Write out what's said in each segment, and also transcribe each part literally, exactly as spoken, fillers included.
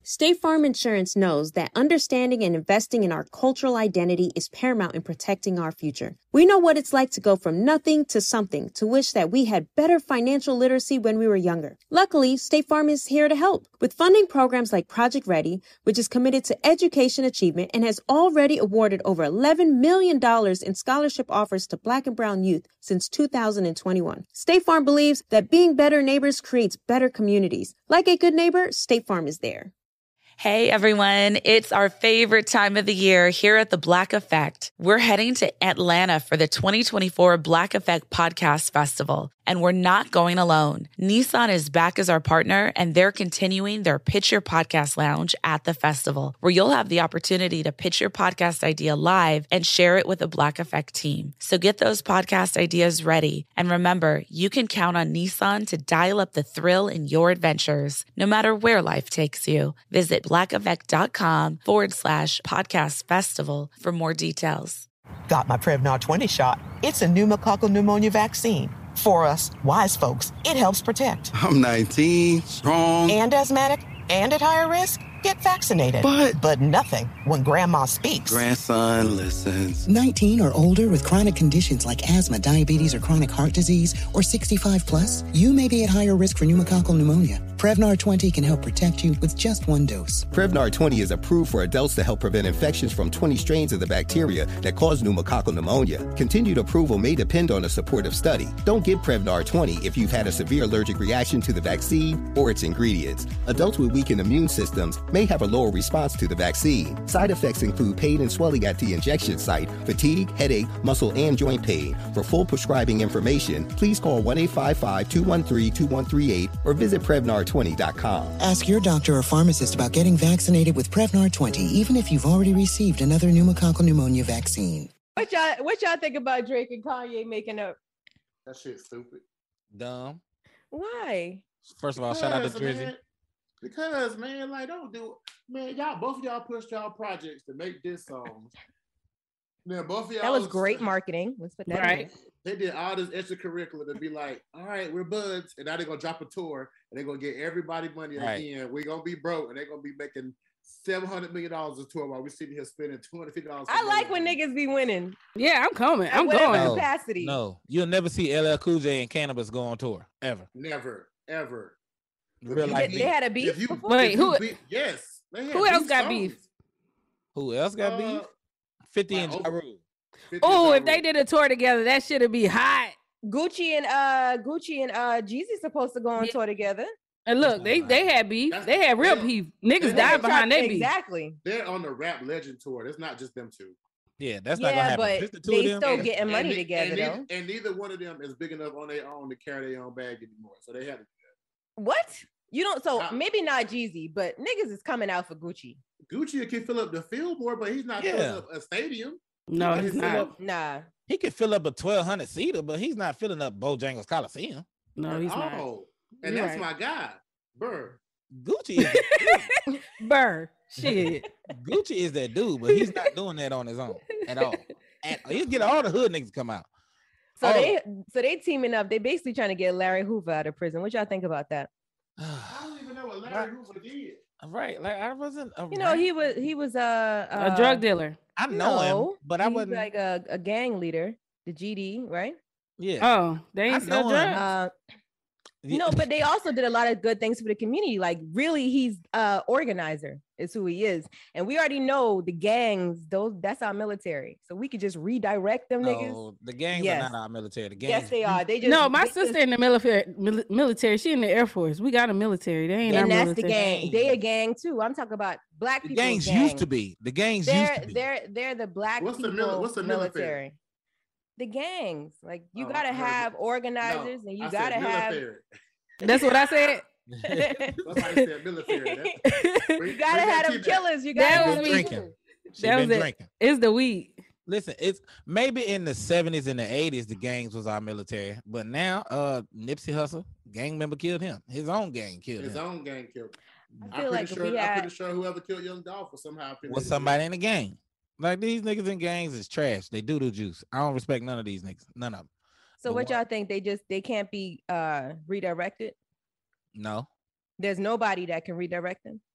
State Farm Insurance knows that understanding and investing in our cultural identity is paramount in protecting our future. We know what it's like to go from nothing to something, to wish that we had better financial literacy when we were younger. Luckily, State Farm is here to help with funding programs like Project Ready, which is committed to education achievement and has already awarded over eleven million dollars in scholarship offers to Black and brown youth since two thousand twenty-one. State Farm believes that being better neighbors creates better communities. Like a good neighbor, State Farm is there. Hey everyone, it's our favorite time of the year here at The Black Effect. We're heading to Atlanta for the twenty twenty-four Black Effect Podcast Festival, and we're not going alone. Nissan is back as our partner, and they're continuing their Pitch Your Podcast Lounge at the festival, where you'll have the opportunity to pitch your podcast idea live and share it with the Black Effect team. So get those podcast ideas ready. And remember, you can count on Nissan to dial up the thrill in your adventures, no matter where life takes you. Visit blackeffect.com forward slash podcast festival for more details. Got my Prevnar twenty shot. It's a pneumococcal pneumonia vaccine. For us, wise folks, it helps protect. I'm nineteen, strong, and asthmatic, and at higher risk. Get vaccinated. But... But nothing when Grandma speaks. Grandson listens. nineteen or older with chronic conditions like asthma, diabetes, or chronic heart disease, or sixty-five plus, you may be at higher risk for pneumococcal pneumonia. Prevnar twenty can help protect you with just one dose. Prevnar twenty is approved for adults to help prevent infections from twenty strains of the bacteria that cause pneumococcal pneumonia. Continued approval may depend on a supportive study. Don't get Prevnar twenty if you've had a severe allergic reaction to the vaccine or its ingredients. Adults with weakened immune systems may have a lower response to the vaccine. Side effects include pain and swelling at the injection site, fatigue, headache, muscle, and joint pain. For full prescribing information, please call one eight five five, two one three, two one three eight or visit Prevnar twenty dot com. Ask your doctor or pharmacist about getting vaccinated with Prevnar twenty, even if you've already received another pneumococcal pneumonia vaccine. What y'all, what y'all think about Drake and Kanye making up? That shit's stupid. Dumb. Why? First of all, because, shout out to Drizzy. Man, because, man, like, don't do man, y'all, both of y'all pushed y'all projects to make this song. Now, both of y'all. That was great marketing. Let's put that right. in. They did all this extracurricular to be like, all right, we're buds, and now they're gonna drop a tour and they're gonna get everybody money Right. again. We're gonna be broke, and they're gonna be making seven hundred million dollars a tour while we're sitting here spending two hundred fifty dollars. I like when niggas be winning. Yeah, I'm coming. At I'm whatever going. No, capacity. no, you'll never see L L Cool J and Cannabis go on tour ever. Never, ever. Real If life They, beef. they had a beef If you, before? Wait, if you who- beat- yes. They had Who else beef got songs. beef? Who else got Uh, beef? fifty and like, Ja Rule. fifty Oh, Ja if they Rule. did a tour together, that should be hot. Gucci and uh Gucci and uh Jeezy supposed to go on Yeah. tour together. And look, they they had beef. That's- They had real they- beef. Niggas they- died they behind their beef. Exactly. They're on the Rap Legend tour. It's not just them two. Yeah, that's not gonna Yeah, happen. but Just the two of they them. still And- getting and money ne- together and though. neither, and neither one of them is big enough on their own to carry their own bag anymore. So they had to. What? You don't so Uh, maybe not Jeezy, but niggas is coming out for Gucci. Gucci can fill up the field more, but he's not Yeah. filling up a stadium. No, He he's can fill not. up Nah. He could fill up a twelve hundred seater, but he's not filling up Bojangles Coliseum. No, he's not. Oh, and You're that's right. my guy, Burr. Gucci is Burr. Shit. Gucci is that dude, but he's not doing that on his own at all. At, he'll get all the hood niggas to come out. So All they of so they teaming up. They basically trying to get Larry Hoover out of prison. What y'all think about that? I don't even know what Larry Hoover did. Right, like I wasn't. A You know, he was he was uh, uh A drug dealer. I know no, him, but I he's wasn't. like a, a gang leader, the G D, right? yeah, Oh, they I ain't sell know him. drugs. Uh, Yeah. no, but they also did a lot of good things for the community. Like, really, he's uh organizer is who he is, and we already know the gangs. Those that's our military, so we could just redirect them niggas. No, the gangs Yes. are not our military. The gangs. Yes, they are. They just No, my they sister just- in the military. Mil- military. She in the Air Force. We got a military. They ain't our and that's the military. gang. They a gang too. I'm talking about black The people. gangs gang. used to be. The gangs They're used to be. they're they're the black What's the people mili- what's the military? The gangs. Like you Oh, gotta I heard have it. organizers, No, and you I said gotta have. military. That's what I said. Somebody said military. That- you bring- gotta bring have that them tea back. killers. You That gotta was have been me. them drinking. She That been was it. drinking. It's the weed. Listen, it's maybe in the seventies and the eighties, the gangs was our military, but now, uh, Nipsey Hussle, gang member killed him. His own gang killed His him. own gang killed him. I I'm feel pretty like if sure. we I'm had pretty sure whoever killed Young Dolph was somehow affiliated Was with somebody in the gang? Like these niggas in gangs is trash. They do do juice. I don't respect none of these niggas. None of them. So But what what- y'all think? They just they can't be uh redirected. No. There's nobody that can redirect them.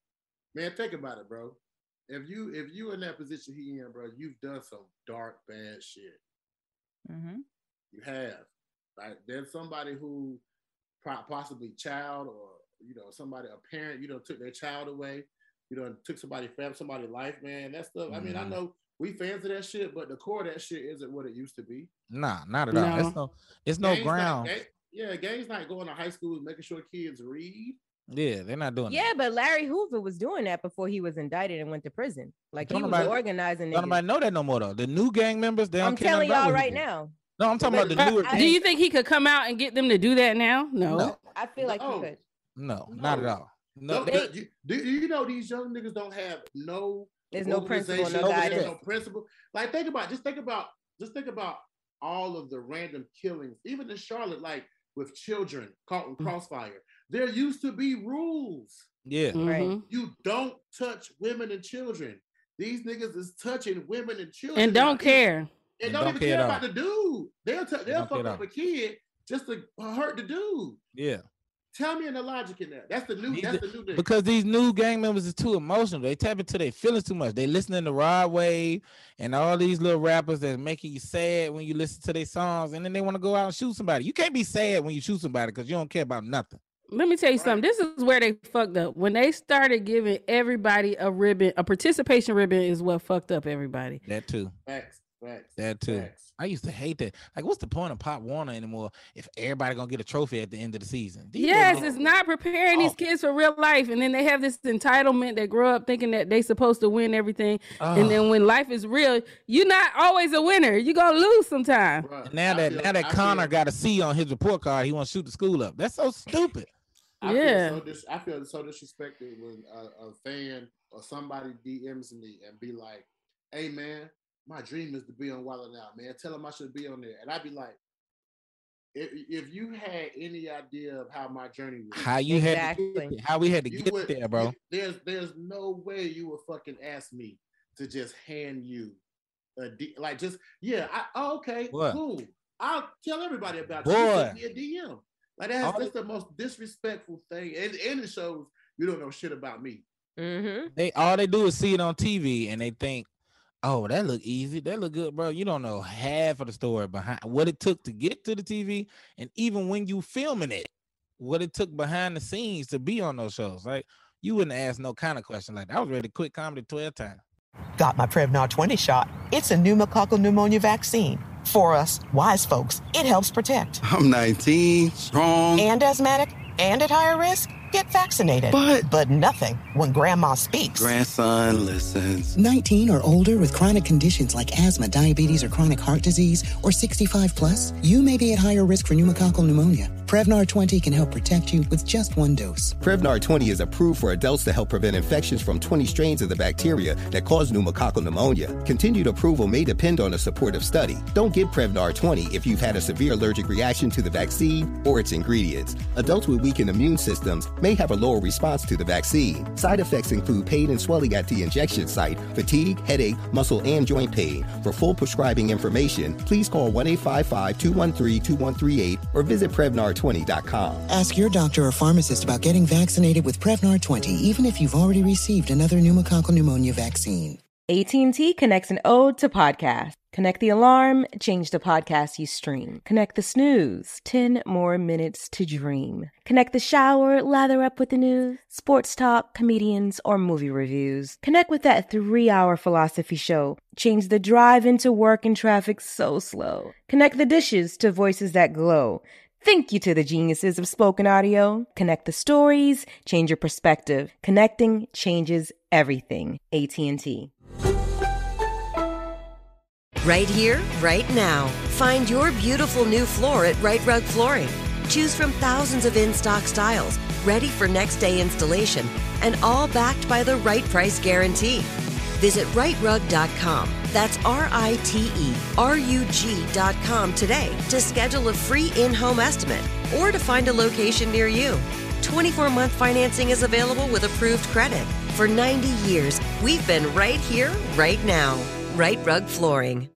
Man, think about it, bro. If you if you in that position he in, bro, you've done some dark, bad shit. Mm-hmm. You have. Like, there's somebody who possibly child or, you know, somebody, a parent, you know, took their child away. You know, took somebody, family, somebody's life, man. That stuff. Mm-hmm. I mean, I know we fans of that shit, but the core of that shit isn't what it used to be. Nah, not at all. No. It's no, it's no Gang's ground. Not, gang, yeah, Gang's not going to high school and making sure kids read. Yeah, they're not doing yeah, that. But Larry Hoover was doing that before he was indicted and went to prison. Like, don't he was nobody, organizing. Don't nobody know that no more, though. The new gang members, they don't I'm care telling y'all right did. now. No, I'm talking but, about the newer. Do you think he could come out and get them to do that now? No. no. I feel like no. he could. No, no, not at all. No. They, do, do you know these young niggas don't have no There's no principle, no guidance. No principle. Like, think about, just think about, just think about all of the random killings, even in Charlotte, like with children caught in crossfire. There used to be rules. Yeah. Right. You don't touch women and children. These niggas is touching women and children. And don't care. And, and don't, don't even care about the dude. They'll, t- they'll fuck up all. a kid just to hurt the dude. Yeah. Tell me in the logic in that. That's the new. These, that's the new thing. Because these new gang members is too emotional. They tap into their feelings too much. They listening to Rod Wave and all these little rappers that's making you sad when you listen to their songs, and then they want to go out and shoot somebody. You can't be sad when you shoot somebody because you don't care about nothing. Let me tell you right. something. This is where they fucked up. When they started giving everybody a ribbon, a participation ribbon is what fucked up everybody. That too. Facts. Facts. That too. Facts. I used to hate that. Like, what's the point of Pop Warner anymore if everybody gonna get a trophy at the end of the season? These yes, little... it's not preparing these kids for real life, and then they have this entitlement. They grow up thinking that they supposed to win everything, oh. and then when life is real, you're not always a winner. You're gonna lose sometime. Right. Now that feel, now that I Connor feel... got a C on his report card, he wants to shoot the school up. That's so stupid. I yeah, feel so dis- I feel so disrespected when a, a fan or somebody D Ms me and be like, "Hey man, my dream is to be on Wild 'N Out, man. Tell them I should be on there." And I'd be like, if, if you had any idea of how my journey was, how you exactly. had to get there, how we had to get would, there, bro. There's there's no way you would fucking ask me to just hand you a D, like just yeah. I, oh, okay, what? Cool. I'll tell everybody about Boy. you. You send me a D M. Like that's, that's the most disrespectful thing, and, and it shows you don't know shit about me. Mm-hmm. They all they do is see it on T V, and they think, "Oh, that look easy. That look good, bro." You don't know half of the story behind what it took to get to the T V, and even when you filming it, what it took behind the scenes to be on those shows. Like you wouldn't ask no kind of question like that. I was ready to quit comedy twelve times. Got my Prevnar twenty shot. It's a pneumococcal pneumonia vaccine. For us, wise folks, it helps protect. I'm nineteen, strong. And asthmatic, and at higher risk. Get vaccinated. But... But nothing when grandma speaks. Grandson listens. nineteen or older with chronic conditions like asthma, diabetes, or chronic heart disease, or sixty-five plus, you may be at higher risk for pneumococcal pneumonia. Prevnar twenty can help protect you with just one dose. Prevnar twenty is approved for adults to help prevent infections from twenty strains of the bacteria that cause pneumococcal pneumonia. Continued approval may depend on a supportive study. Don't get Prevnar twenty if you've had a severe allergic reaction to the vaccine or its ingredients. Adults with weakened immune systems may have a lower response to the vaccine. Side effects include pain and swelling at the injection site, fatigue, headache, muscle, and joint pain. For full prescribing information, please call one eight five five, two one three, two one three eight or visit Prevnar twenty dot com. Ask your doctor or pharmacist about getting vaccinated with Prevnar twenty, even if you've already received another pneumococcal pneumonia vaccine. A T and T connects an ode to podcast. Connect the alarm, change the podcast you stream. Connect the snooze, ten more minutes to dream. Connect the shower, lather up with the news, sports talk, comedians, or movie reviews. Connect with that three-hour philosophy show. Change the drive into work and traffic so slow. Connect the dishes to voices that glow. Thank you to the geniuses of spoken audio. Connect the stories, change your perspective. Connecting changes everything. A T and T. Right here, right now. Find your beautiful new floor at Right Rug Flooring. Choose from thousands of in-stock styles, ready for next day installation, and all backed by the right price guarantee. Visit right rug dot com. That's R I T E R U G dot com today to schedule a free in-home estimate or to find a location near you. twenty-four month financing is available with approved credit. For ninety years, we've been right here, right now. Right Rug Flooring.